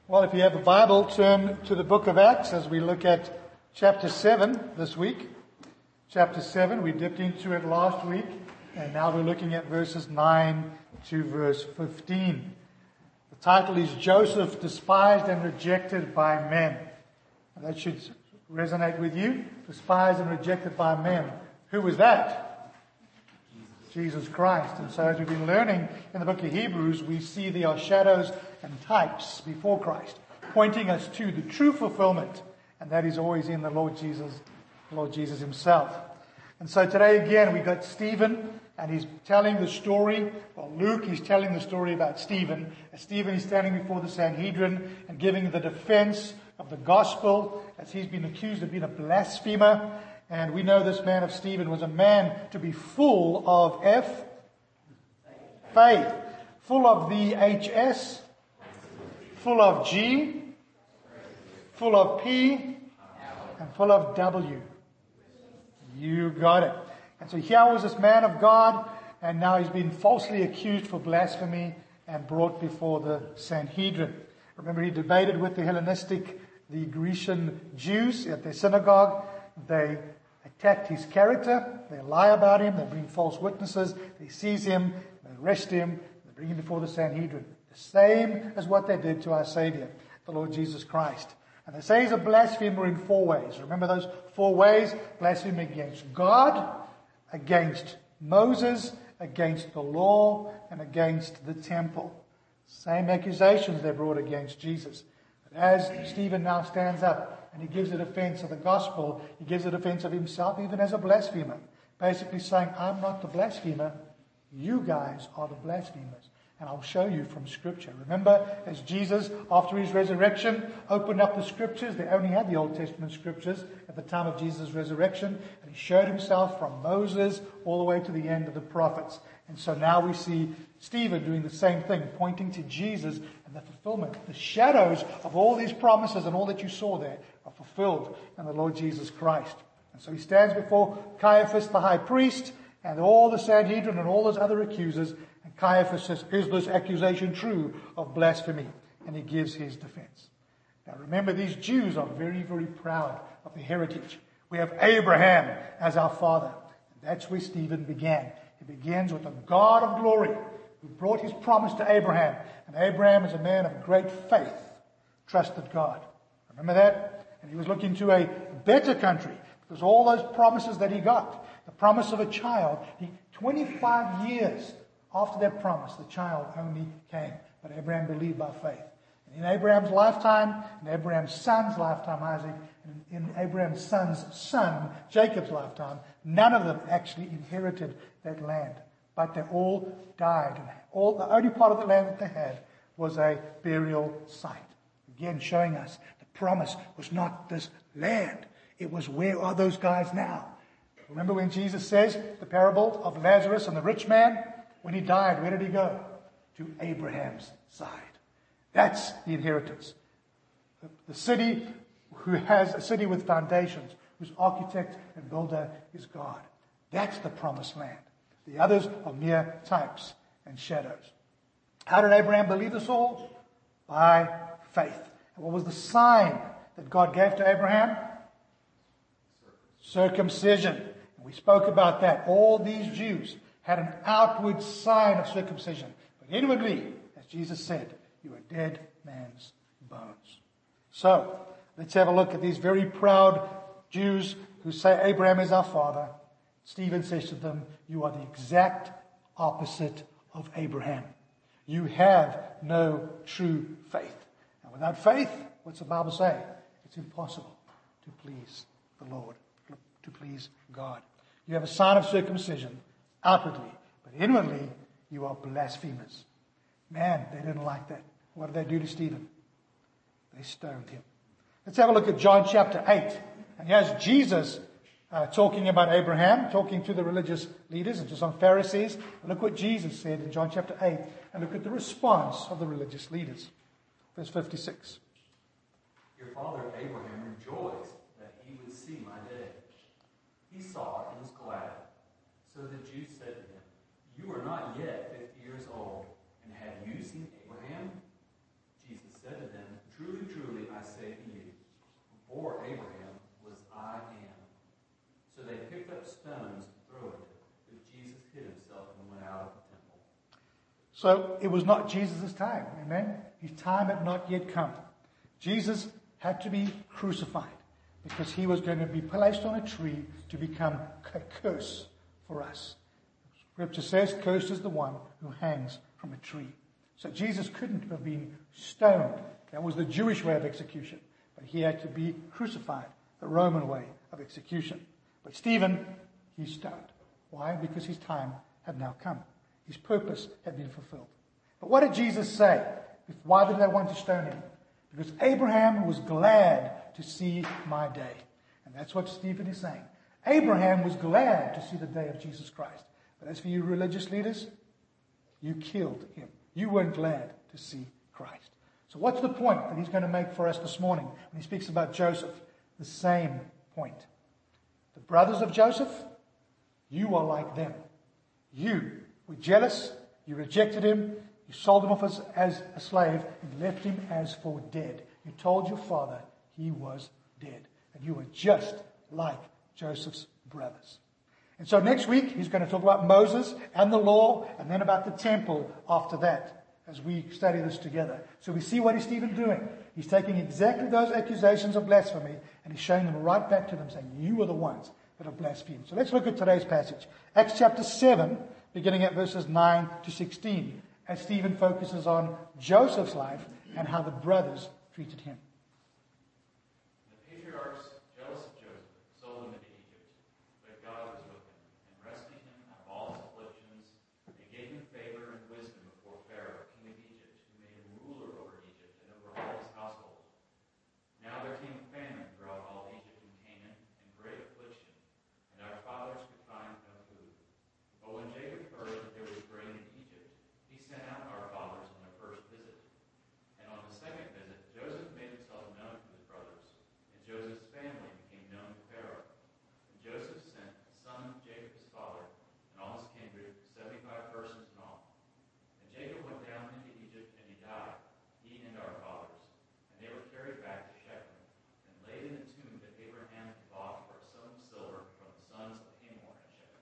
Well, if you have a Bible, turn to the book of Acts as we look at chapter 7 this week. Chapter 7, we dipped into it last week, and now we're looking at verses 9 to verse 15. The title is Joseph Despised and Rejected by Men. And that should resonate with you. Despised and rejected by men. Who was that? Jesus Christ. And so as we've been learning in the book of Hebrews, we see there are shadows and types before Christ, pointing us to the true fulfillment. And that is always in the Lord Jesus himself. And so today again, we got Stephen, and he's telling the story. Well, Luke is telling the story about Stephen. As Stephen is standing before the Sanhedrin and giving the defense of the gospel, as he's been accused of being a blasphemer. And we know this man of Stephen was a man to be full of faith, full of the HS, full of G, full of P, and full of W. You got it. And so here was this man of God, and now he's been falsely accused for blasphemy and brought before the Sanhedrin. Remember, he debated with the Grecian Jews at their synagogue. They attacked his character. They lie about him. They bring false witnesses. They seize him. They arrest him. They bring him before the Sanhedrin. The same as what they did to our Savior, the Lord Jesus Christ. And they say he's a blasphemer in 4 ways. Remember those 4 ways? Blasphemy against God, against Moses, against the law, and against the temple. Same accusations they brought against Jesus. But as Stephen now stands up and he gives a defense of the gospel, he gives a defense of himself even as a blasphemer. Basically saying, I'm not the blasphemer. You guys are the blasphemers. And I'll show you from Scripture. Remember, as Jesus, after his resurrection, opened up the Scriptures. They only had the Old Testament Scriptures at the time of Jesus' resurrection. And he showed himself from Moses all the way to the end of the prophets. And so now we see Stephen doing the same thing, pointing to Jesus and the fulfillment. The shadows of all these promises and all that you saw there are fulfilled in the Lord Jesus Christ. And so he stands before Caiaphas, the high priest, and all the Sanhedrin and all those other accusers. And Caiaphas says, is this accusation true of blasphemy? And he gives his defense. Now remember, these Jews are very, very proud of their heritage. We have Abraham as our father. And that's where Stephen began. He begins with the God of glory who brought his promise to Abraham. And Abraham is a man of great faith, trusted God. Remember that? And he was looking to a better country because all those promises that he got, the promise of a child, 25 years after that promise, the child only came. But Abraham believed by faith. And in Abraham's lifetime, in Abraham's son's lifetime, Isaac, and in Abraham's son's son, Jacob's lifetime, none of them actually inherited that land. But they all died. And the only part of the land that they had was a burial site. Again, showing us the promise was not this land. It was, where are those guys now? Remember when Jesus says the parable of Lazarus and the rich man? When he died, where did he go? To Abraham's side. That's the inheritance. The city who has a city with foundations, whose architect and builder is God. That's the promised land. The others are mere types and shadows. How did Abraham believe this all? By faith. And what was the sign that God gave to Abraham? Circumcision. And we spoke about that. All these Jews had an outward sign of circumcision. But inwardly, as Jesus said, you are dead man's bones. So, let's have a look at these very proud Jews who say Abraham is our father. Stephen says to them, you are the exact opposite of Abraham. You have no true faith. And without faith, what's the Bible say? It's impossible to please the Lord, to please God. You have a sign of circumcision outwardly, but inwardly you are blasphemers. Man, they didn't like that. What did they do to Stephen? They stoned him. Let's have a look at John chapter 8. And here's Jesus talking about Abraham, talking to the religious leaders and to some Pharisees. And look what Jesus said in John chapter 8. And look at the response of the religious leaders. Verse 56. Your father Abraham rejoiced that he would see my day. He saw it and was glad. So the Jews said to him, you are not yet 50 years old, and have you seen Abraham? Jesus said to them, I say to you, before Abraham was I am. So they picked up stones to throw at him, but Jesus hid himself and went out of the temple. So it was not Jesus' time. Amen? His time had not yet come. Jesus had to be crucified because he was going to be placed on a tree to become a curse for us. Scripture says, cursed is the one who hangs from a tree. So Jesus couldn't have been stoned. That was the Jewish way of execution. But he had to be crucified, the Roman way of execution. But Stephen, he's stoned. Why? Because his time had now come. His purpose had been fulfilled. But what did Jesus say? Why did they want to stone him? Because Abraham was glad to see my day. And that's what Stephen is saying. Abraham was glad to see the day of Jesus Christ. But as for you religious leaders, you killed him. You weren't glad to see Christ. So what's the point that he's going to make for us this morning when he speaks about Joseph? The same point. The brothers of Joseph, you are like them. You were jealous. You rejected him. You sold him off as a slave and left him as for dead. You told your father he was dead. And you were just like Joseph's brothers. And so next week, he's going to talk about Moses and the law, and then about the temple after that, as we study this together. So we see what is Stephen doing. He's taking exactly those accusations of blasphemy, and he's showing them right back to them, saying, you are the ones that have blasphemed. So let's look at today's passage. Acts chapter 7, beginning at verses 9 to 16, as Stephen focuses on Joseph's life and how the brothers treated him. The patriarchs, jealous of Joseph, sold him into Egypt. But God was with him and rescued him out of all his afflictions and gave him favor and wisdom before Pharaoh, king of Egypt, who made him ruler over Egypt and over all his household. Now there came a famine throughout all Egypt and Canaan, and great affliction, and our fathers could find no food. But when Jacob heard that there was grain in Egypt, he sent out our fathers on their first visit. And on the second visit, Joseph made himself known to his brothers, and Joseph's family became known to Pharaoh. And Joseph sent the son of Jacob his father, and all his kindred, 75 persons in all. And Jacob went down into Egypt, and he died, he and our fathers. And they were carried back to Shechem, and laid in the tomb that Abraham had bought for a sum of silver from the sons of Hamor at Shechem.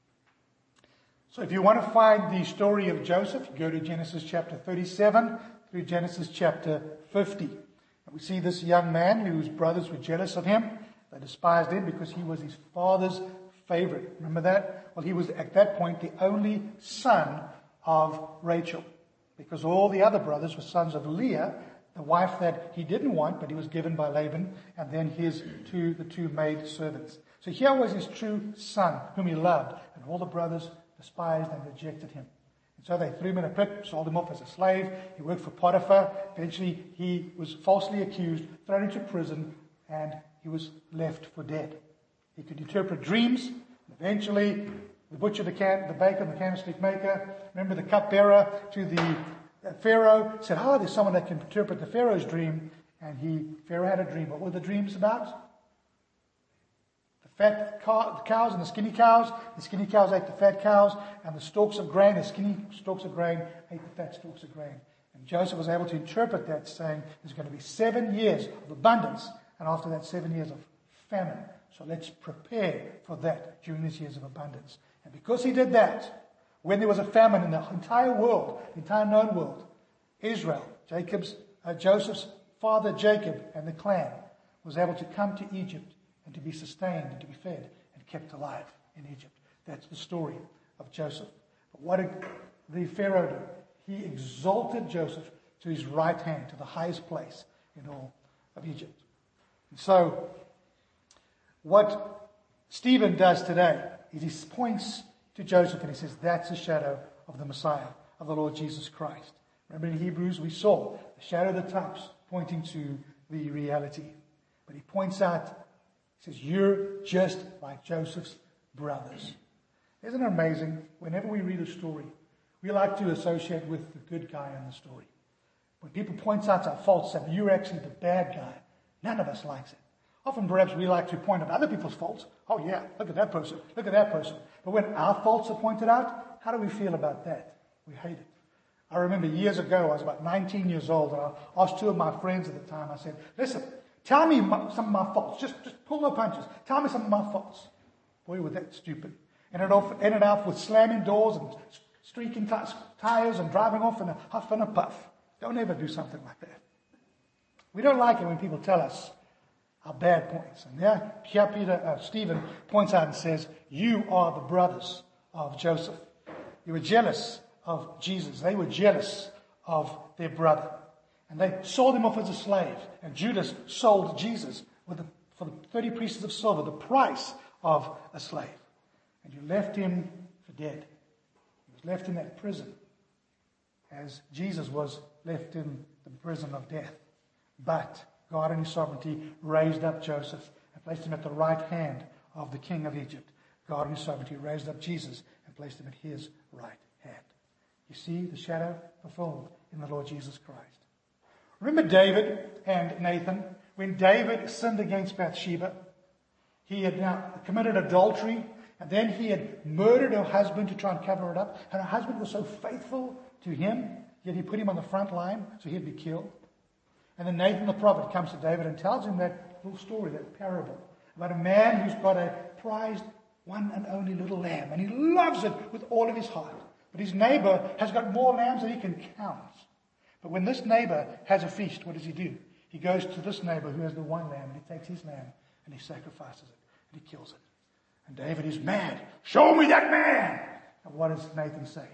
So if you want to find the story of Joseph, go to Genesis chapter 37 through Genesis chapter 50. And we see this young man whose brothers were jealous of him. They despised him because he was his father's favorite. Remember that? Well, he was at that point the only son of Rachel, because all the other brothers were sons of Leah, the wife that he didn't want, but he was given by Laban, and then the two maid servants. So here was his true son, whom he loved, and all the brothers despised and rejected him. And so they threw him in a pit, sold him off as a slave. He worked for Potiphar. Eventually, he was falsely accused, thrown into prison, and he was left for dead. He could interpret dreams. Eventually, the butcher, the baker, the candlestick maker, remember the cupbearer to the Pharaoh, said, there's someone that can interpret the Pharaoh's dream. And Pharaoh had a dream. What were the dreams about? Fat cows and the skinny cows. The skinny cows ate the fat cows, and the stalks of grain, the skinny stalks of grain, ate the fat stalks of grain. And Joseph was able to interpret that, saying there's going to be 7 years of abundance, and after that 7 years of famine. So let's prepare for that during these years of abundance. And because he did that, when there was a famine in the entire world, the entire known world, Israel, Joseph's father Jacob and the clan was able to come to Egypt and to be sustained and to be fed and kept alive in Egypt. That's the story of Joseph. But what did the Pharaoh do? He exalted Joseph to his right hand, to the highest place in all of Egypt. And so, what Stephen does today is he points to Joseph and he says, that's a shadow of the Messiah, of the Lord Jesus Christ. Remember in Hebrews we saw the shadow of the types pointing to the reality. But he points out, he says, you're just like Joseph's brothers. Isn't it amazing? Whenever we read a story, we like to associate with the good guy in the story. When people point out our faults, and you're actually the bad guy, none of us likes it. Often perhaps we like to point out other people's faults. Oh yeah, look at that person, look at that person. But when our faults are pointed out, how do we feel about that? We hate it. I remember years ago, I was about 19 years old, and I asked two of my friends at the time, I said, listen, tell me some of my faults. Just pull no punches. Tell me some of my faults. Boy, was that stupid. Ended up with slamming doors and streaking tires and driving off in a huff and a puff. Don't ever do something like that. We don't like it when people tell us our bad points. And here Stephen points out and says, you are the brothers of Joseph. You were jealous of Jesus. They were jealous of their brother. And they sold him off as a slave. And Judas sold Jesus for the 30 pieces of silver, the price of a slave. And you left him for dead. He was left in that prison as Jesus was left in the prison of death. But God in his sovereignty raised up Joseph and placed him at the right hand of the king of Egypt. God in his sovereignty raised up Jesus and placed him at his right hand. You see the shadow fulfilled in the Lord Jesus Christ. Remember David and Nathan? When David sinned against Bathsheba, he had now committed adultery, and then he had murdered her husband to try and cover it up. And her husband was so faithful to him, yet he put him on the front line so he'd be killed. And then Nathan the prophet comes to David and tells him that little story, that parable, about a man who's got a prized one and only little lamb, and he loves it with all of his heart. But his neighbor has got more lambs than he can count. But when this neighbor has a feast, what does he do? He goes to this neighbor who has the one lamb, and he takes his lamb and he sacrifices it and he kills it. And David is mad. Show me that man! And what does Nathan say?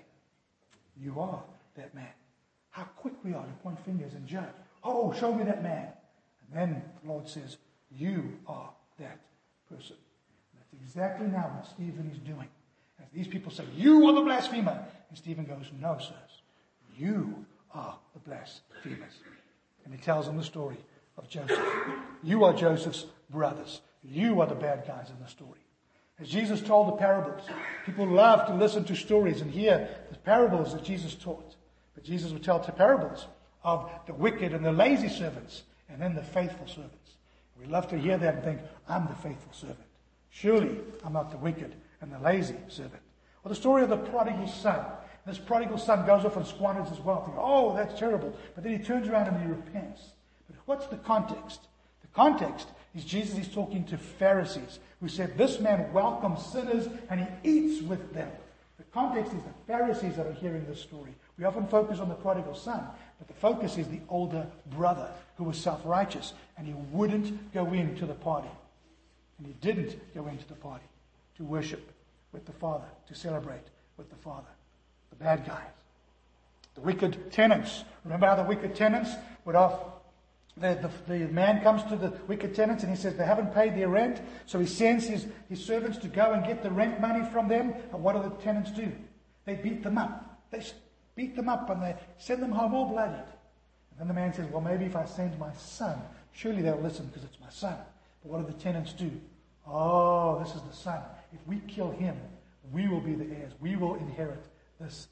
You are that man. How quick we are to point fingers and judge. Oh, show me that man. And then the Lord says, you are that person. And that's exactly now what Stephen is doing. As these people say, you are the blasphemer. And Stephen goes, no, sirs. You are the blasphemers. And he tells them the story of Joseph. You are Joseph's brothers. You are the bad guys in the story. As Jesus told the parables, people love to listen to stories and hear the parables that Jesus taught. But Jesus would tell the parables of the wicked and the lazy servants, and then the faithful servants. We love to hear that and think, I'm the faithful servant. Surely I'm not the wicked and the lazy servant. Or the story of the prodigal son. This prodigal son goes off and squanders his wealth. You go, oh, that's terrible. But then he turns around and he repents. But what's the context? The context is Jesus is talking to Pharisees who said, this man welcomes sinners and he eats with them. The context is the Pharisees that are hearing this story. We often focus on the prodigal son, but the focus is the older brother who was self-righteous and he wouldn't go into the party. And he didn't go into the party to worship with the Father, to celebrate with the Father. The bad guys. The wicked tenants. Remember how the wicked tenants would the man comes to the wicked tenants and he says they haven't paid their rent, so he sends his servants to go and get the rent money from them. And what do the tenants do? They beat them up. They beat them up and they send them home all bloodied. And then the man says, well, maybe if I send my son, surely they'll listen because it's my son. But what do the tenants do? Oh, this is the son. If we kill him, we will be the heirs. We will inherit this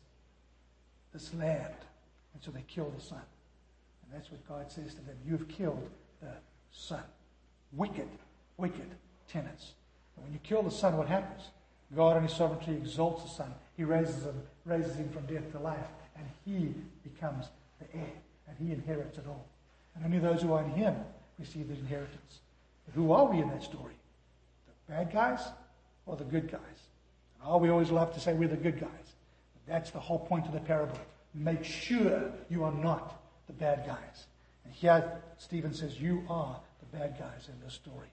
land. And so they kill the son. And that's what God says to them. You've killed the son. Wicked, wicked tenants. And when you kill the son, what happens? God in his sovereignty exalts the son. He raises him from death to life. And he becomes the heir. And he inherits it all. And only those who are in him receive the inheritance. But who are we in that story? The bad guys or the good guys? And we always love to say we're the good guys. But that's the whole point of the parable. Make sure you are not the bad guys. And here Stephen says, you are the bad guys in this story.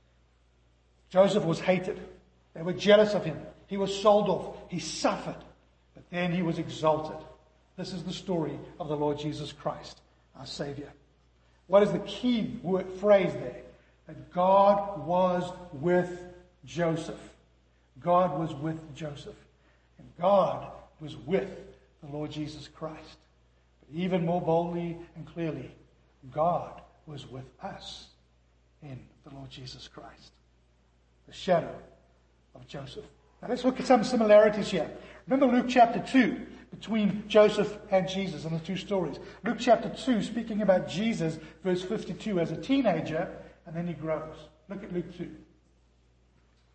Joseph was hated. They were jealous of him. He was sold off. He suffered. But then he was exalted. This is the story of the Lord Jesus Christ, our Savior. What is the key phrase there? That God was with Joseph. God was with Joseph. And God was with the Lord Jesus Christ. But even more boldly and clearly, God was with us in the Lord Jesus Christ. The shadow of Joseph. Now let's look at some similarities here. Remember Luke chapter 2, between Joseph and Jesus and the two stories. Luke chapter 2, speaking about Jesus, verse 52, as a teenager, and then he grows. Look at Luke 2. And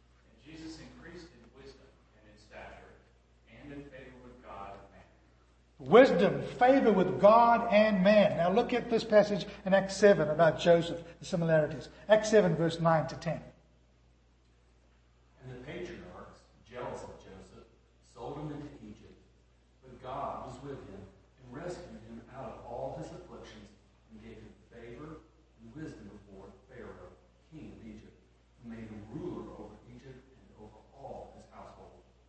Jesus increased in wisdom and in stature and in favor with God and man. Wisdom, favor with God and man. Now look at this passage in Acts 7 about Joseph, the similarities. Acts 7 verse 9 to 10. And the patriarchs, jealous of Joseph, sold him into Egypt. But God was with him and rescued him out of all his afflictions and gave him favor and wisdom before Pharaoh, king of Egypt, who made him ruler over Egypt and over all his household.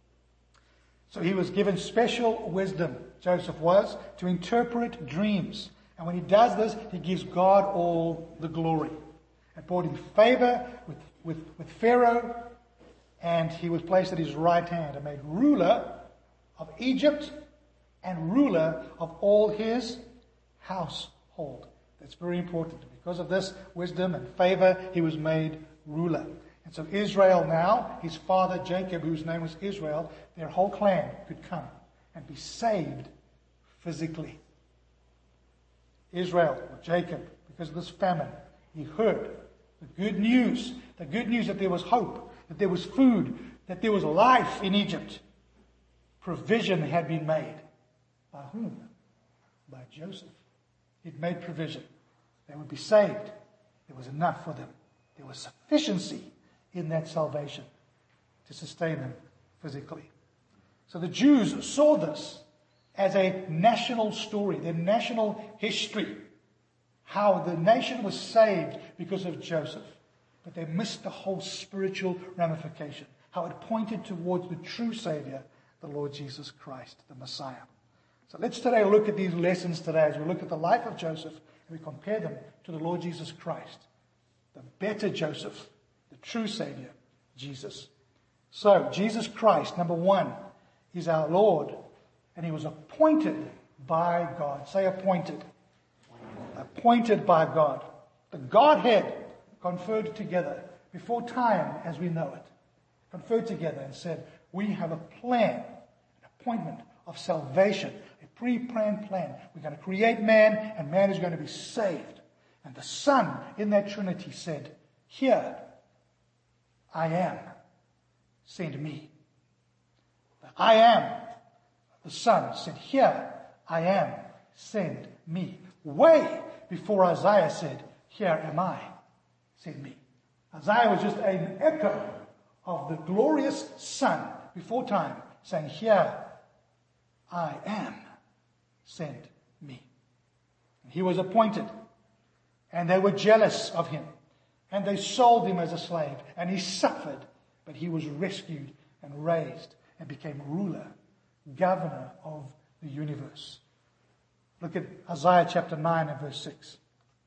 So he was given special wisdom, Joseph was, to interpret dreams. And when he does this, he gives God all the glory. It brought him favor with Pharaoh, and he was placed at his right hand and made ruler of Egypt and ruler of all his household. That's very important. Because of this wisdom and favor, he was made ruler. And so Israel now, his father Jacob, whose name was Israel, their whole clan could come and be saved physically. Israel, or Jacob, because of this famine, he heard the good news that there was hope, that there was food, that there was life in Egypt. Provision had been made. By whom? By Joseph. He'd made provision. They would be saved. There was enough for them. There was sufficiency in that salvation to sustain them physically. So the Jews saw this as a national story, their national history, how the nation was saved because of Joseph. But they missed the whole spiritual ramification, how it pointed towards the true Savior, the Lord Jesus Christ, the Messiah. So let's today look at these lessons today as we look at the life of Joseph and we compare them to the Lord Jesus Christ, the better Joseph, the true Savior, Jesus. So, Jesus Christ, number one, is our Lord, and he was appointed by God. Say appointed. Appointed by God. The Godhead conferred together before time as we know it. Conferred together and said, we have a plan, an appointment of salvation, a pre-planned plan. We're going to create man, and man is going to be saved. And the Son in that Trinity said, here I am, send me. The I am, the Son, said, here I am, send me. Way before Isaiah said, here am I, send me. Isaiah was just an echo of the glorious Son before time, saying, here I am, send me. And he was appointed, and they were jealous of him, and they sold him as a slave, and he suffered, but he was rescued and raised and became ruler, governor of the universe. Look at Isaiah chapter 9 and verse 6.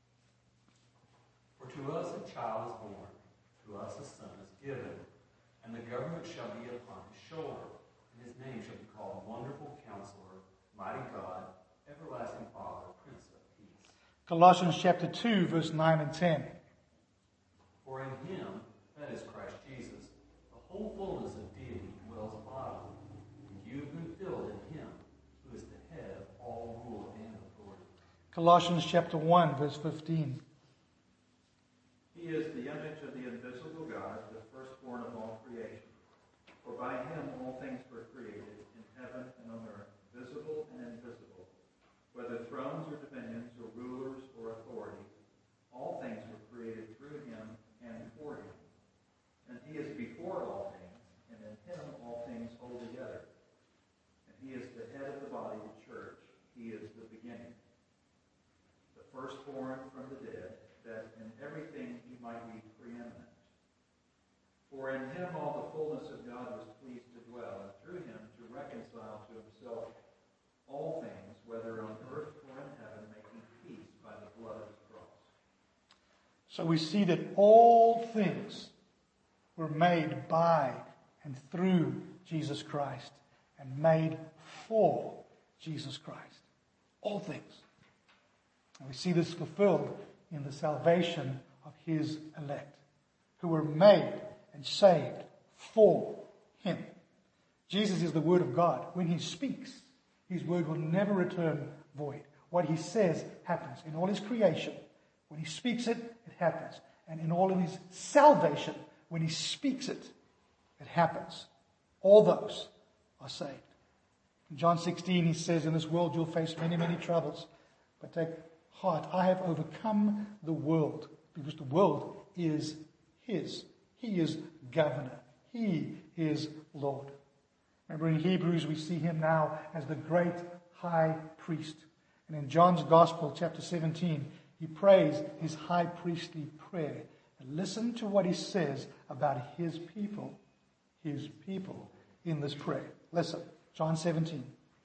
For to us a child is born, to us a son is given, and the government shall be upon his shoulder, and his name shall be called Wonderful Counselor, Mighty God, Everlasting Father, Prince of Peace. Colossians chapter 2 verse 9 and 10. For in him, that is Christ Jesus, the whole fullness of deity dwells bodily, and you have been filled in him, who is the head of all rule and authority. Colossians chapter 1 verse 15. He is the image of the invisible God, the firstborn of all creation. For by him all things were created, in heaven and on earth, visible and invisible, whether thrones or dominions or rulers or authorities. All things were created through him and for him. And he is before all things, and in him all things hold together. And he is the head of the body, the church. He is the beginning, the firstborn from the dead, that in everything he might be preeminent. For in him all the fullness of God was pleased to dwell, and through him to reconcile to himself all things, whether on earth or in heaven, making peace by the blood of his cross. So we see that all things were made by and through Jesus Christ and made for Jesus Christ. All things. And we see this fulfilled in the salvation of his elect, who were made and saved for him. Jesus is the Word of God. When he speaks, his word will never return void. What he says happens. In all his creation, when he speaks it, it happens. And in all of his salvation, when he speaks it, it happens. All those are saved. In John 16, he says, in this world you'll face many, many troubles. But take heart, I have overcome the world, because the world is his. He is governor. He is Lord. Remember, in Hebrews, we see him now as the great high priest. And in John's Gospel, chapter 17, he prays his high priestly prayer. And listen to what he says about his people in this prayer. Listen, John 17.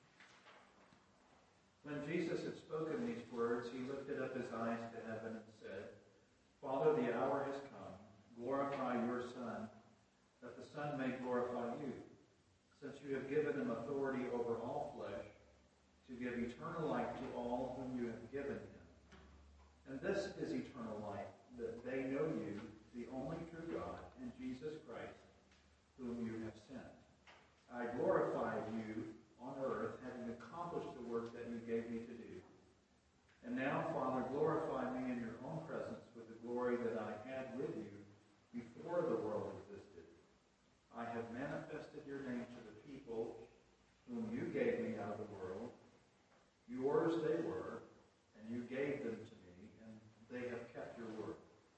When Jesus had spoken these words, he lifted up his eyes to heaven and said, Father, the hour has come. Glorify your Son, that the Son may glorify you, since you have given him authority over all flesh, to give eternal life to all whom you have given him. And this is eternal life, that they know you, the only true God, and Jesus Christ, whom you have sent. I glorify you on earth, having accomplished the work that you gave me to do. And now, Father, glorify me in your own presence with the glory that I had with you before the world existed. I have manifested your name to the people whom you gave me out of the world. Yours they were, and you gave them to me, and they have kept your word.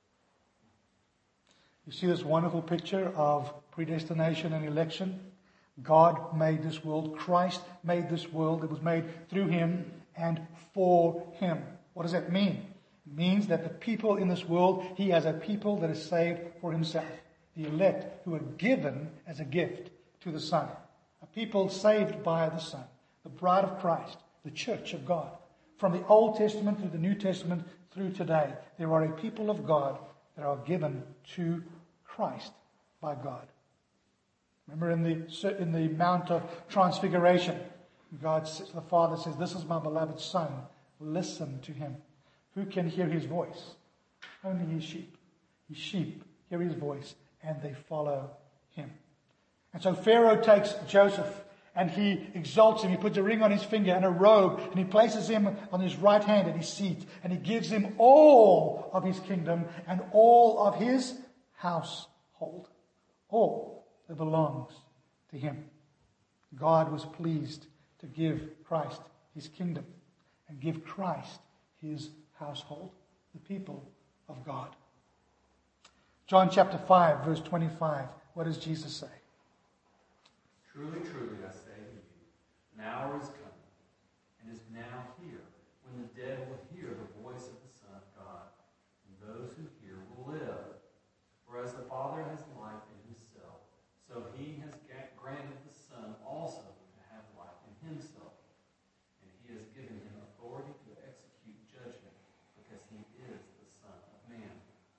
You see this wonderful picture of predestination and election? God made this world. Christ made this world. It was made through him and for him. What does that mean? It means that the people in this world, he has a people that is saved for himself. The elect who are given as a gift to the Son. A people saved by the Son. The bride of Christ. The church of God. From the Old Testament through the New Testament through today, there are a people of God that are given to Christ by God. Remember in the Mount of Transfiguration, the Father says, this is my beloved Son. Listen to him. Who can hear his voice? Only his sheep. His sheep hear his voice and they follow him. And so Pharaoh takes Joseph and he exalts him. He puts a ring on his finger and a robe, and he places him on his right hand at his seat, and he gives him all of his kingdom and all of his household. All that belongs to him. God was pleased to give Christ his kingdom and give Christ his household, the people of God. John chapter 5, verse 25. What does Jesus say? Truly, truly, I say to you, an hour is coming, and is now here, when the dead will hear the voice of the Son of God, and those who hear will live. For as the Father has life in himself, so he has granted the Son also to have life in himself. And he has given him authority to execute judgment, because he is the Son of Man.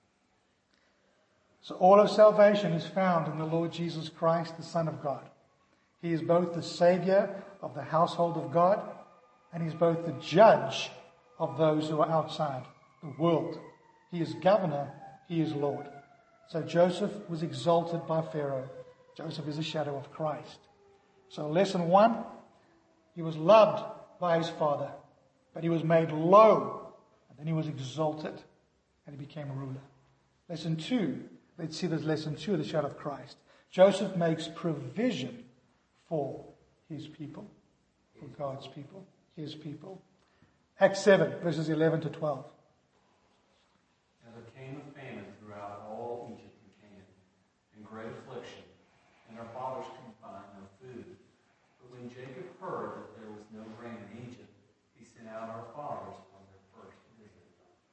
So all of salvation is found in the Lord Jesus Christ, the Son of God. He is both the Savior of the household of God, and he's both the judge of those who are outside the world. He is governor, he is Lord. So Joseph was exalted by Pharaoh. Joseph is a shadow of Christ. So lesson 1, he was loved by his father, but he was made low, and then he was exalted, and he became a ruler. Lesson 2, let's see this lesson 2 of the shadow of Christ. Joseph makes provision for his people, for God's people, his people. Acts 7, verses 11 to 12. Now there came a famine throughout all Egypt and Canaan, and great affliction, and our fathers could find no food. But when Jacob heard that there was no grain in Egypt, he sent out our fathers on their first visit.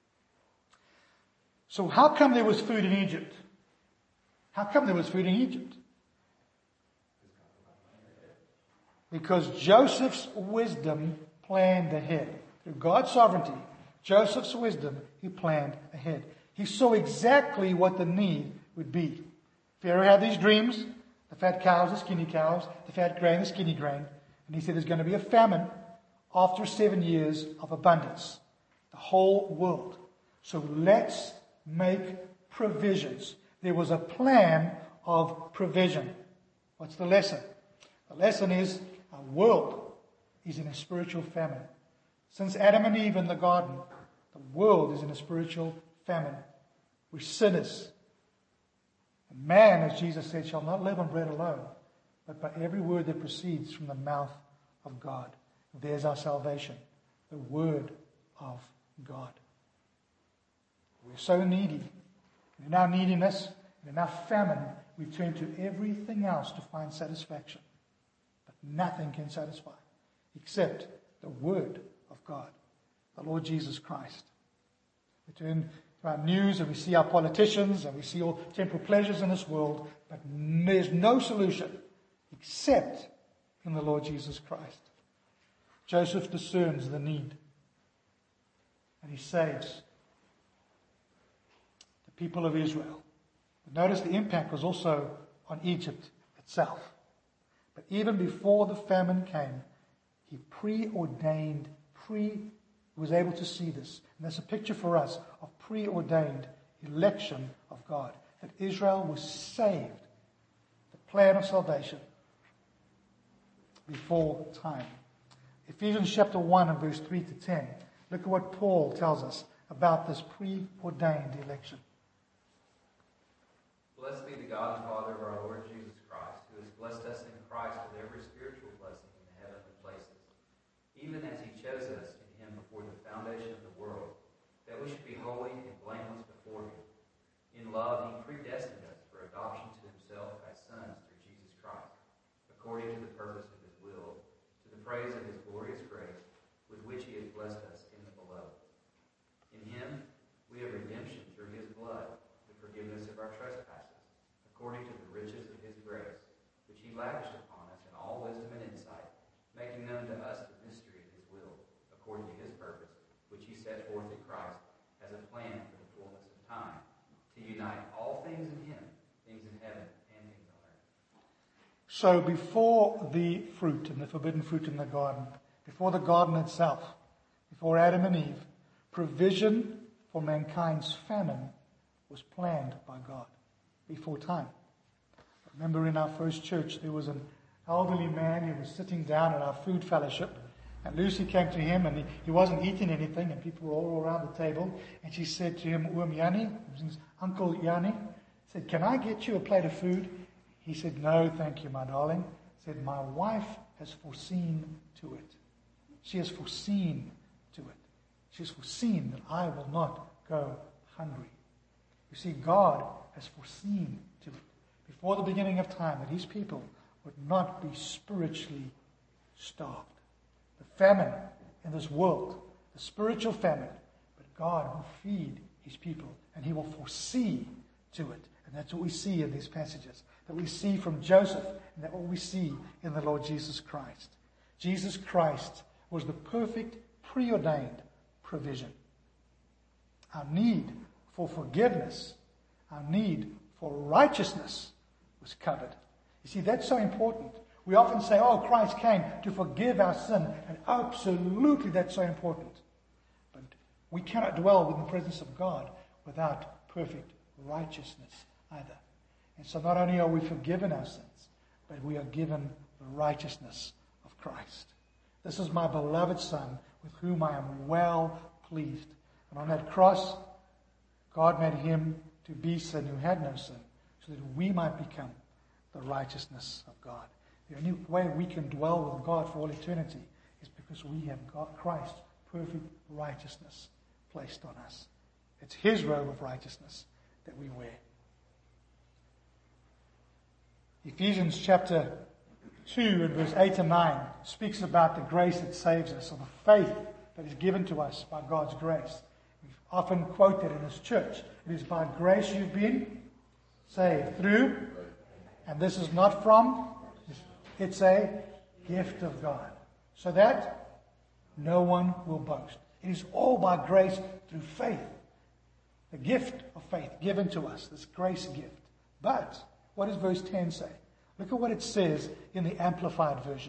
So how come there was food in Egypt? How come there was food in Egypt? Because Joseph's wisdom planned ahead. Through God's sovereignty, Joseph's wisdom, he planned ahead. He saw exactly what the need would be. Pharaoh had these dreams, the fat cows, the skinny cows, the fat grain, the skinny grain. And he said there's going to be a famine after 7 years of abundance. The whole world. So let's make provisions. There was a plan of provision. What's the lesson? The lesson is our world is in a spiritual famine. Since Adam and Eve in the garden, the world is in a spiritual famine. We're sinners. And man, as Jesus said, shall not live on bread alone, but by every word that proceeds from the mouth of God. There's our salvation, the Word of God. We're so needy. And in our neediness, and in our famine, we turn to everything else to find satisfaction. But nothing can satisfy except the Word of God, the Lord Jesus Christ. We turn to our news and we see our politicians and we see all temporal pleasures in this world, but there's no solution except in the Lord Jesus Christ. Joseph discerns the need and he saves the people of Israel. But notice the impact was also on Egypt itself. But even before the famine came, he preordained, was able to see this. And that's a picture for us of preordained election of God. That Israel was saved, the plan of salvation, before time. Ephesians chapter 1 and verse 3 to 10. Look at what Paul tells us about this preordained election. Blessed be the God and Father of our Lord Jesus Christ, who has blessed us in Christ with every spiritual blessing in the heavenly places, even as he chose us in him before the foundation of the world, that we should be holy and blameless before him. In love, he predestined us for adoption to himself as sons through Jesus Christ, according to the purpose of his will, to the praise of his glorious grace, with which he has blessed us in the beloved. In him, we have redemption through his blood, the forgiveness of our trespasses, according to the riches of his grace, which he lavished upon us in all wisdom and insight, making known to us the mystery of his will, according to his purpose, which he set forth in Christ as a plan for the fullness of time, to unite all things in him, things in heaven and things on earth. So before the fruit and the forbidden fruit in the garden, before the garden itself, before Adam and Eve, provision for mankind's famine was planned by God before time. Remember in our first church, there was an elderly man who was sitting down at our food fellowship, and Lucy came to him and he wasn't eating anything, and people were all around the table, and she said to him, Yanni, Uncle Yanni, said, "Can I get you a plate of food?" He said, "No, thank you, my darling." He said, "My wife has foreseen to it. She has foreseen to it. She has foreseen that I will not go hungry." You see, God has foreseen to it before the beginning of time that his people would not be spiritually starved. The famine in this world, the spiritual famine, but God will feed his people and he will foresee to it. And that's what we see in these passages, that we see from Joseph and that what we see in the Lord Jesus Christ. Jesus Christ was the perfect preordained provision. Our need for forgiveness, our need for righteousness was covered. You see, that's so important. We often say, oh, Christ came to forgive our sin, and absolutely that's so important. But we cannot dwell in the presence of God without perfect righteousness either. And so not only are we forgiven our sins, but we are given the righteousness of Christ. This is my beloved Son, with whom I am well pleased. And on that cross, God made him to be sin who had no sin, so that we might become the righteousness of God. The only way we can dwell with God for all eternity is because we have got Christ's perfect righteousness placed on us. It's his robe of righteousness that we wear. Ephesians chapter 2 and verse 8 and 9 speaks about the grace that saves us, or the faith that is given to us by God's grace. We've often quoted in this church, it is by grace you've been saved through, and this is not from, it's a gift of God, so that no one will boast. It is all by grace through faith. The gift of faith given to us, this grace gift. But what does verse 10 say? Look at what it says in the Amplified Version.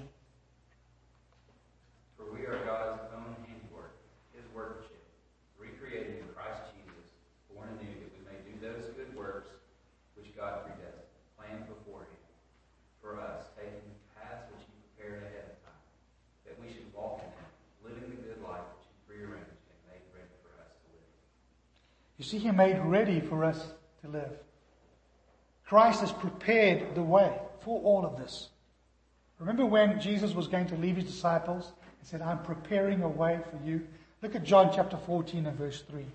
For we are God's own handiwork, his workmanship, recreated in Christ Jesus, born anew that we may do those good works which God predestined, planned beforehand, for us, taking the paths which he prepared ahead of time, that we should walk in them, living the good life which he prearranged and made ready for us to live. You see, he made ready for us to live. Christ has prepared the way for all of this. Remember when Jesus was going to leave his disciples and said, I'm preparing a way for you? Look at John chapter 14 and verse 3.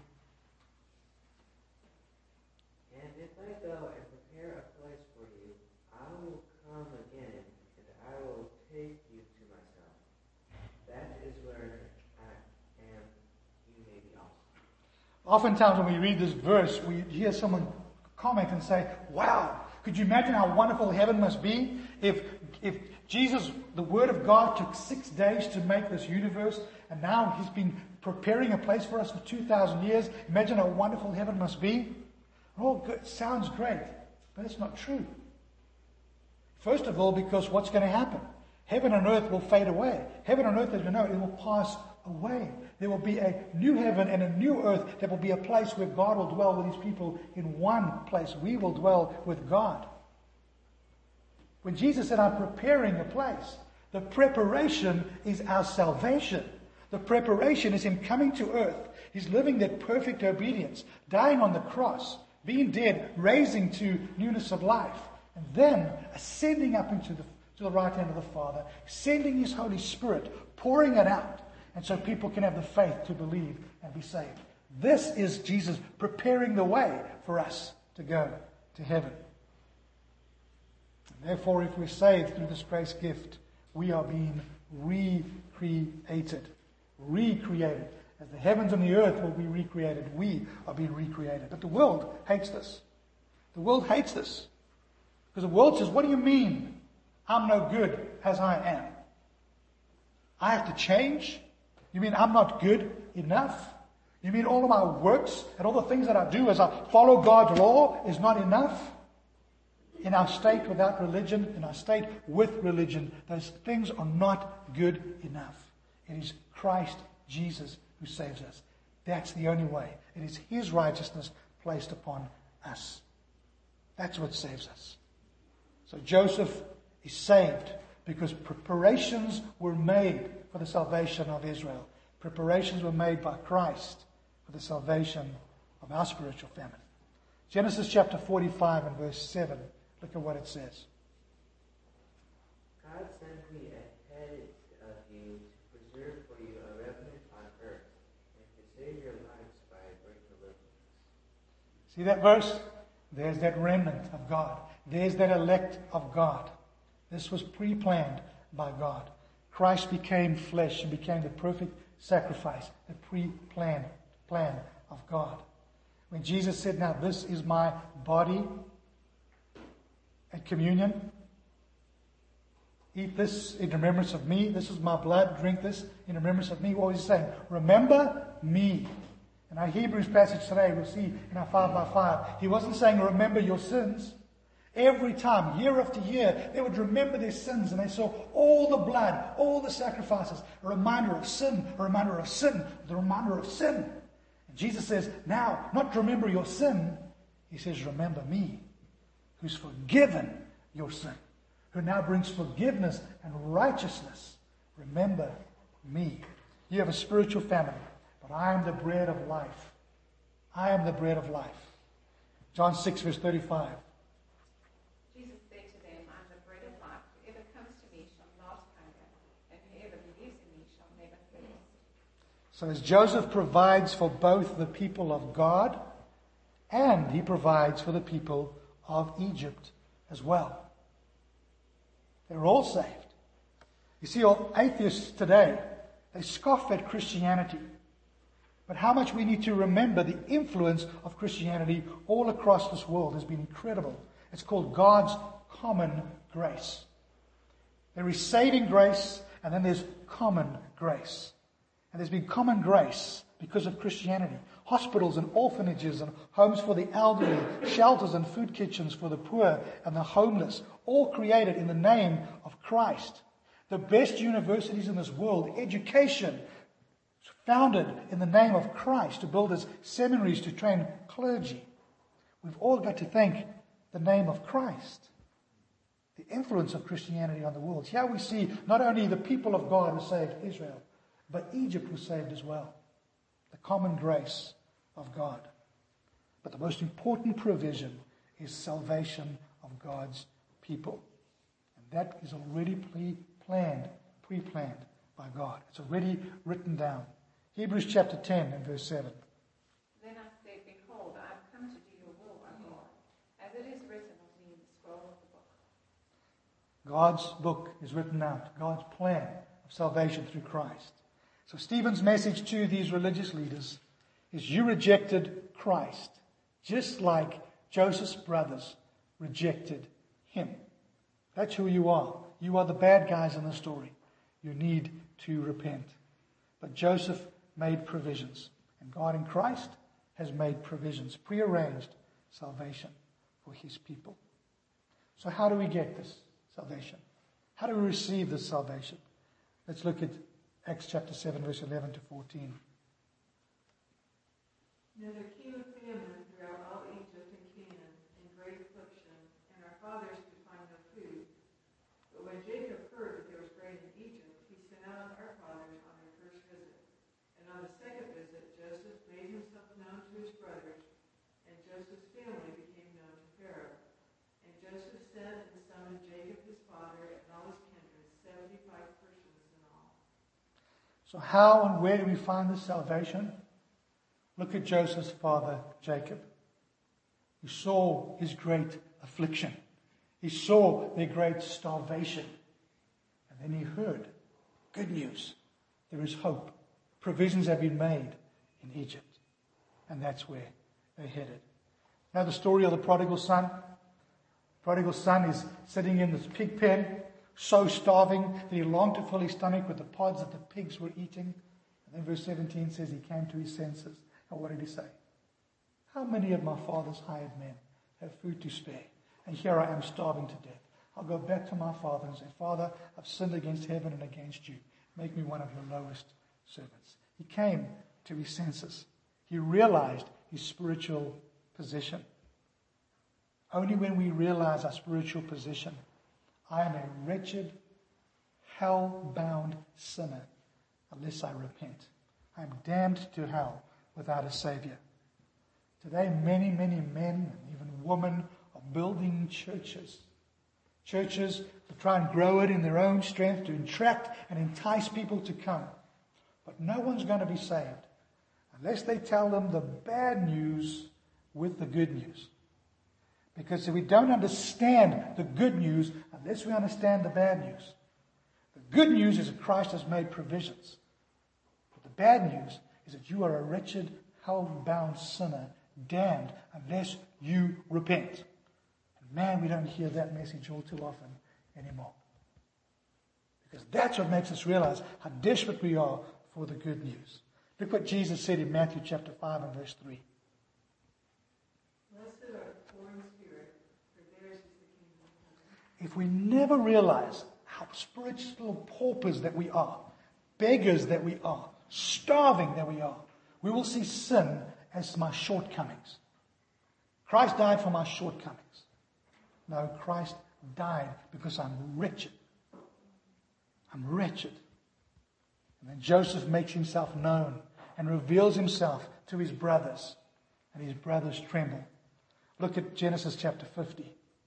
And if I go and prepare a place for you, I will come again, and I will take you to myself. That is where I am, you may be also. Oftentimes when we read this verse, we hear someone comment and say, wow, could you imagine how wonderful heaven must be if Jesus, the Word of God, took 6 days to make this universe, and now He's been preparing a place for us for 2,000 years. Imagine how wonderful heaven must be. Oh, good. Sounds great, but it's not true. First of all, because what's going to happen? Heaven and earth will fade away. Heaven and earth, as we know, it will pass away. There will be a new heaven and a new earth. There will be a place where God will dwell with His people in one place. We will dwell with God. When Jesus said, I'm preparing a place, the preparation is our salvation. The preparation is Him coming to earth. He's living that perfect obedience, dying on the cross, being dead, raising to newness of life, and then ascending up into the right hand of the Father, sending His Holy Spirit, pouring it out, and so people can have the faith to believe and be saved. This is Jesus preparing the way for us to go to heaven. And therefore, if we're saved through this grace gift, we are being recreated. Recreated. As the heavens and the earth will be recreated, we are being recreated. But the world hates this. The world hates this. Because the world says, what do you mean I'm no good as I am? I have to change? You mean I'm not good enough? You mean all of my works and all the things that I do as I follow God's law is not enough? In our state without religion, in our state with religion, those things are not good enough. It is Christ Jesus who saves us. That's the only way. It is His righteousness placed upon us. That's what saves us. So Joseph is saved because preparations were made for the salvation of Israel. Preparations were made by Christ for the salvation of our spiritual family. Genesis chapter 45 and verse 7. Look at what it says. God sent me ahead of you to preserve for you a remnant on earth and to save your lives by great deliverance. See that verse? There's that remnant of God. There's that elect of God. This was pre-planned by God. Christ became flesh and became the perfect sacrifice, the pre-planned plan of God. When Jesus said, now this is my body at communion, eat this in remembrance of me. This is my blood. Drink this in remembrance of me. What was He saying? Remember me. In our Hebrews passage today, we'll see in our 5x5, He wasn't saying remember your sins. Every time, year after year, they would remember their sins and they saw all the blood, all the sacrifices, a reminder of sin, a reminder of sin, the reminder of sin. And Jesus says, now, not to remember your sin, He says, remember me, who's forgiven your sin, who now brings forgiveness and righteousness. Remember me. You have a spiritual family, but I am the bread of life. I am the bread of life. John 6 verse 35. Jesus said to them, I am the bread of life. Whoever comes to me shall not hunger, and whoever believes in me shall never thirst. So as Joseph provides for both the people of God, and he provides for the people of Egypt as well. They're all saved. You see, all atheists today, they scoff at Christianity. But how much we need to remember the influence of Christianity all across this world has been incredible. It's called God's common grace. There is saving grace, and then there's common grace. And there's been common grace because of Christianity. Hospitals and orphanages and homes for the elderly, shelters and food kitchens for the poor and the homeless, all created in the name of Christ. The best universities in this world, education, founded in the name of Christ to build as seminaries to train clergy. We've all got to thank the name of Christ. The influence of Christianity on the world. Here we see not only the people of God who saved Israel, but Egypt was saved as well. The common grace of God. But the most important provision is salvation of God's people. And That is already pre-planned by God. It's already written down. Hebrews chapter 10 and verse 7. Then I said, Behold, I have come to do your will, O Lord, as it is written of me in the scroll of the book. God's book is written out. God's plan of salvation through Christ. So Stephen's message to these religious leaders is you rejected Christ, just like Joseph's brothers rejected him. That's who you are. You are the bad guys in the story. You need to repent. But Joseph made provisions. And God in Christ has made provisions, prearranged salvation for his people. So how do we get this salvation? How do we receive this salvation? Let's look at Acts chapter 7, verse 11 to 14. Now there came a famine throughout all Egypt and Canaan, and great affliction, and our fathers could find no food. But when Jacob heard that there was grain in Egypt, he sent out our fathers on their first visit. And on the second visit, Joseph made himself known to his brothers, and Joseph's family became known to Pharaoh. And Joseph sent and summoned Jacob his father and all his kindred, 75 persons in all. So how and where do we find this salvation? Look at Joseph's father, Jacob. He saw his great affliction. He saw their great starvation. And then he heard, good news, there is hope. Provisions have been made in Egypt. And that's where they headed. Now the story of the prodigal son. Prodigal son is sitting in this pig pen, so starving that he longed to fill his stomach with the pods that the pigs were eating. And then verse 17 says he came to his senses. And what did he say? How many of my father's hired men have food to spare? And here I am starving to death. I'll go back to my father and say, Father, I've sinned against heaven and against you. Make me one of your lowest servants. He came to his senses. He realized his spiritual position. Only when we realize our spiritual position, I am a wretched, hell-bound sinner unless I repent. I am damned to hell without a Savior. Today, many, many men and even women are building churches. Churches to try and grow it in their own strength, to attract and entice people to come. But no one's going to be saved unless they tell them the bad news with the good news. Because if we don't understand the good news unless we understand the bad news. The good news is that Christ has made provisions. But the bad news is that you are a wretched, hell-bound sinner, damned unless you repent. And man, we don't hear that message all too often anymore. Because that's what makes us realize how desperate we are for the good news. Look what Jesus said in Matthew chapter 5 and verse 3. Blessed are the poor in spirit, for theirs is the kingdom of heaven. If we never realize how spiritual paupers that we are, beggars that we are, starving that we are, we will see sin as my shortcomings. Christ died for my shortcomings. No, Christ died because I'm wretched. I'm wretched. And then Joseph makes himself known and reveals himself to his brothers. And his brothers tremble. Look at Genesis chapter 50.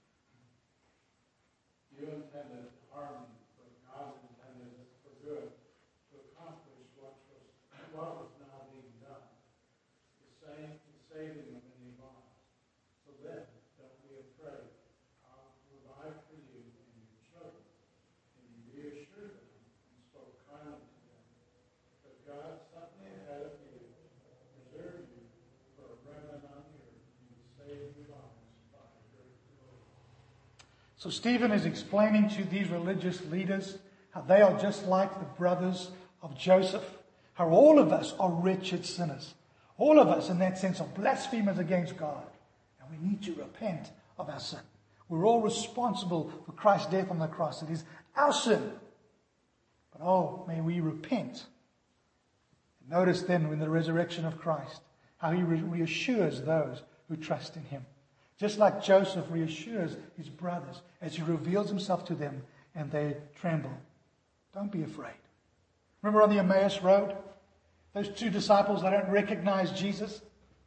You intended harm, but God intended it for good, to accomplish what was now being done, the saving of many lives. So then, don't be afraid. I'll provide for you and your children. And you reassured them and spoke kindly to them. But God sent me ahead of you, preserve you for a remnant on the earth, and save your lives by your glory. So Stephen is explaining to these religious leaders how they are just like the brothers of Joseph. How all of us are wretched sinners. All of us, in that sense, are blasphemers against God. And we need to repent of our sin. We're all responsible for Christ's death on the cross. It is our sin. But oh, may we repent. Notice then in the resurrection of Christ, how he reassures those who trust in him. Just like Joseph reassures his brothers as he reveals himself to them and they tremble. Don't be afraid. Remember on the Emmaus Road? Those two disciples, they don't recognize Jesus.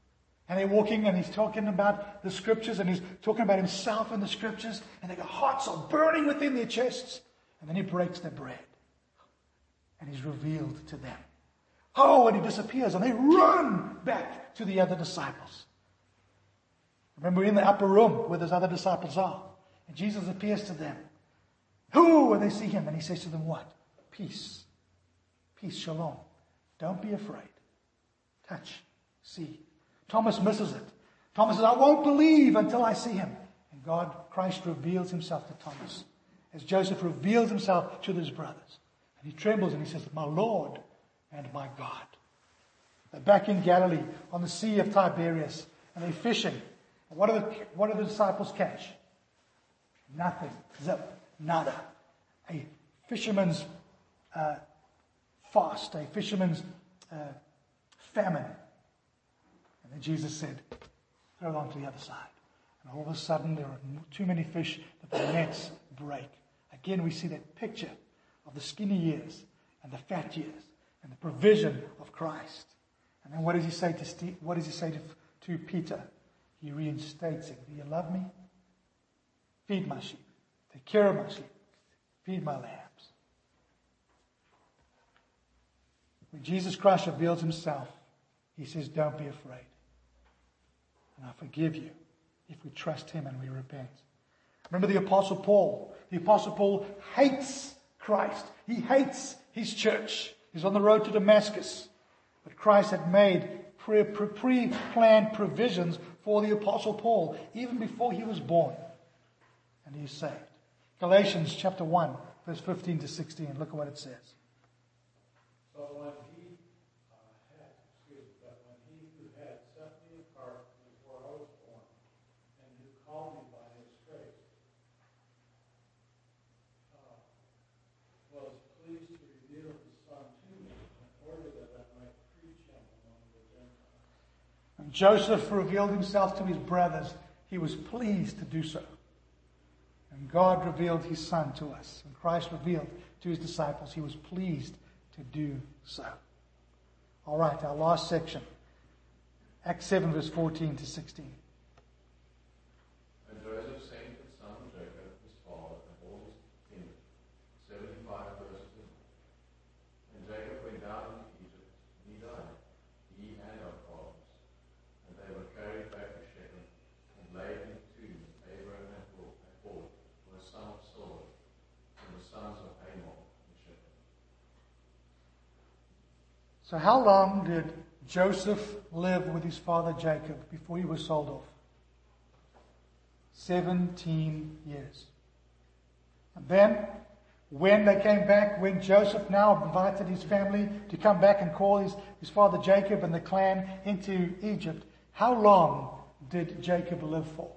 And they're walking and he's talking about the scriptures and he's talking about himself and the scriptures. And their hearts are burning within their chests. And then he breaks the bread. And he's revealed to them. Oh, and he disappears and they run back to the other disciples. Remember, we're in the upper room where those other disciples are. And Jesus appears to them. Oh, and they see him and he says to them what? Peace. Peace, shalom. Don't be afraid. Touch. See. Thomas misses it. Thomas says, I won't believe until I see him. And Christ reveals himself to Thomas. As Joseph reveals himself to his brothers. And he trembles and he says, my Lord and my God. They're back in Galilee on the Sea of Tiberias. And they're fishing. And what do the disciples catch? Nothing. Zip. Nada. A fisherman's fast. A fisherman's famine. And then Jesus said, throw it on to the other side. And all of a sudden there are too many fish that the nets break. Again, we see that picture of the skinny years and the fat years and the provision of Christ. And then what does he say to Peter? He reinstates him. Do you love me? Feed my sheep. Take care of my sheep. Feed my lambs. When Jesus Christ reveals himself, he says, don't be afraid. And I forgive you if we trust him and we repent. Remember the Apostle Paul. The Apostle Paul hates Christ. He hates his church. He's on the road to Damascus. But Christ had made pre-planned provisions for the Apostle Paul, even before he was born. And he's saved. Galatians chapter 1, verse 15 to 16. Look at what it says. But when he who had set me apart before I was born, and who called me by his grace, was pleased to reveal his Son to me in order that I might preach him among the Gentiles. When Joseph revealed himself to his brothers, he was pleased to do so. And God revealed his Son to us. When Christ revealed to his disciples, he was pleased to do so. All right, our last section. Acts 7, verse 14 to 16. And Joseph sent the son of Jacob, his father, and all his kindred, 75 verses in. And Jacob went down into Egypt, and he died, he and our fathers. And they were carried back to Shechem, and laid in the tomb Abraham had bought, the son of Saul, and the sons of Hamor in Shechem. So how long did Joseph lived with his father Jacob before he was sold off? 17 years. And then, when they came back, when Joseph now invited his family to come back and call his father Jacob and the clan into Egypt, how long did Jacob live for?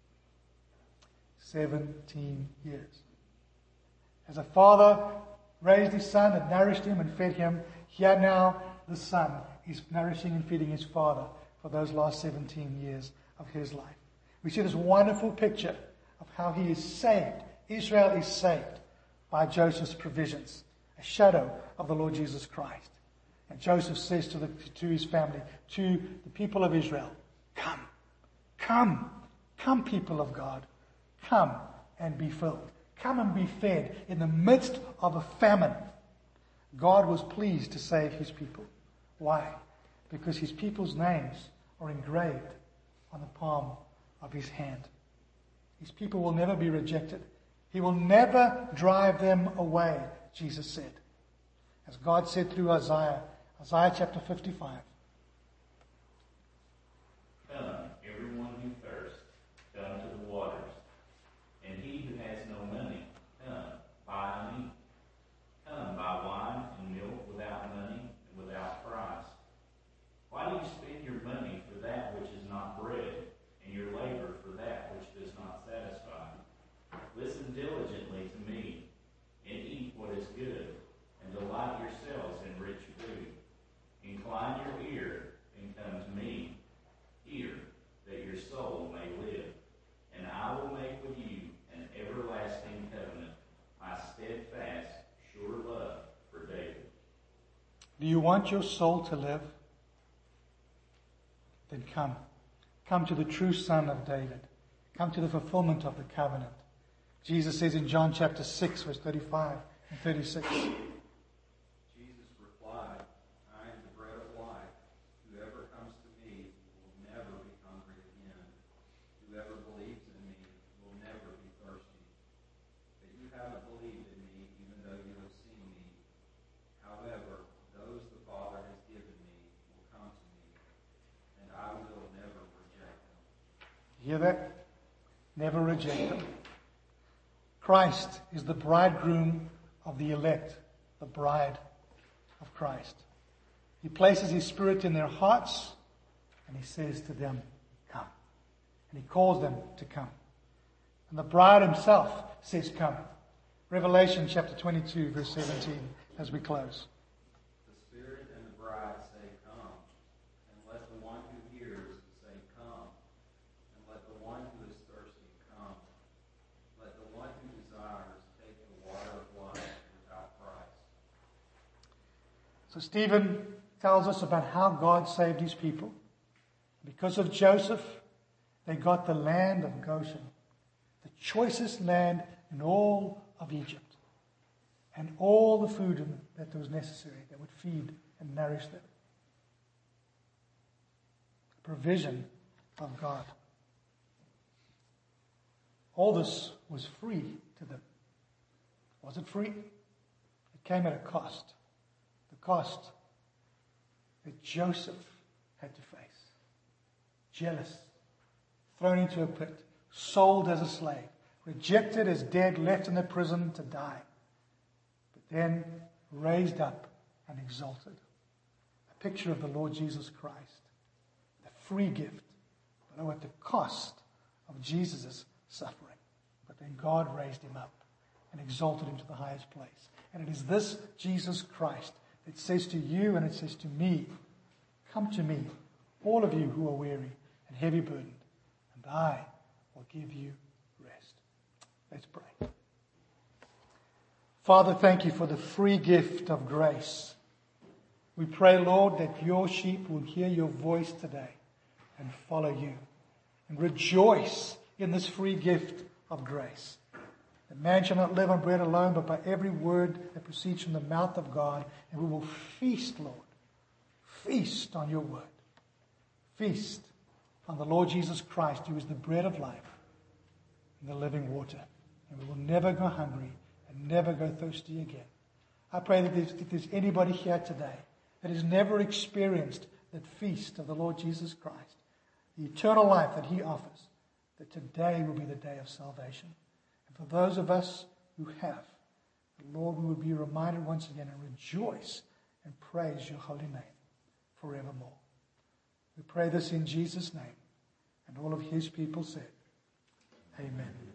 17 years. As a father raised his son and nourished him and fed him, here now the son is nourishing and feeding his father for those last 17 years of his life. We see this wonderful picture of how he is saved. Israel is saved by Joseph's provisions, a shadow of the Lord Jesus Christ. And Joseph says to his family, to the people of Israel, come, people of God, come and be filled. Come and be fed in the midst of a famine. God was pleased to save his people. Why? Because his people's names are engraved on the palm of his hand. His people will never be rejected. He will never drive them away, Jesus said. As God said through Isaiah chapter 55. Come, everyone who thirsts, come to the waters. And he who has no money, come, buy and eat. Come, buy wine and milk without money and without price. Why do you spend your money for that which is not bread, and your labor for that which does not satisfy? Listen diligently to me, and eat what is good, and delight yourselves in rich food. Incline your ear, and come to me. Hear, that your soul may live. And I will make with you an everlasting covenant, my steadfast, sure love for David. Do you want your soul to live? Then come. Come to the true Son of David. Come to the fulfillment of the covenant. Jesus says in John chapter 6, verse 35 and 36. Jesus replied, I am the bread of life. Whoever comes to me will never be hungry again. Whoever believes in me will never be thirsty. But you haven't believed in me, even though you have seen me. However, those the Father has given me will come to me, and I will never reject them. Hear that? Never reject them. Christ is the bridegroom of the elect, the bride of Christ. He places his Spirit in their hearts, and he says to them, come. And he calls them to come. And the bride himself says, come. Revelation chapter 22, verse 17, as we close. The Spirit and the bride say, come. And let the one who hears say, come. And let the one who is thirsty come. Let the one who desires take the water of life without price. So Stephen tells us about how God saved his people. Because of Joseph, they got the land of Goshen, the choicest land in all of Egypt, and all the food that was necessary that would feed and nourish them. The provision of God. All this was free to them. Was it free? It came at a cost. The cost that Joseph had to face. Jealous, thrown into a pit, sold as a slave, rejected as dead, left in the prison to die, but then raised up and exalted. A picture of the Lord Jesus Christ, the free gift, but at the cost of Jesus' suffering. But then God raised him up and exalted him to the highest place. And it is this Jesus Christ that says to you and it says to me, come to me, all of you who are weary and heavy burdened, and I will give you rest. Let's pray. Father, thank you for the free gift of grace. We pray, Lord, that your sheep will hear your voice today and follow you and rejoice in this free gift of grace. That man shall not live on bread alone, but by every word that proceeds from the mouth of God. And we will feast, Lord. Feast on your word. Feast on the Lord Jesus Christ, who is the bread of life and the living water. And we will never go hungry and never go thirsty again. I pray that if there's anybody here today that has never experienced that feast of the Lord Jesus Christ, the eternal life that he offers, that today will be the day of salvation. And for those of us who have, Lord, we would be reminded once again and rejoice and praise your holy name forevermore. We pray this in Jesus' name. And all of his people said, amen.